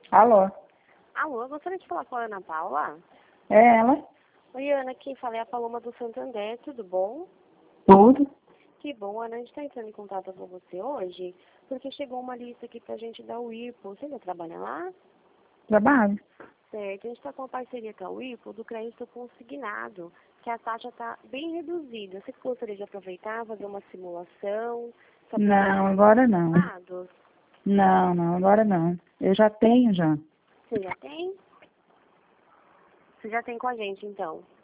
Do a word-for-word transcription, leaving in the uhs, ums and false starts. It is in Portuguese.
Alô? Alô, eu gostaria de falar com a Ana Paula. É ela? Oi, Ana, quem fala é a Paloma do Santander, tudo bom? Tudo? Que bom, Ana, a gente está entrando em contato com você hoje, porque chegou uma lista aqui pra gente da Whirlpool. Você ainda trabalha lá? Trabalho? Certo, a gente está com uma parceria com a Whirlpool do crédito consignado, que a taxa está bem reduzida. Você gostaria de aproveitar, fazer uma simulação? Saber Não, agora os não. resultados? Não, não, agora não. Eu já tenho já. Você já tem? Você já tem com a gente, então?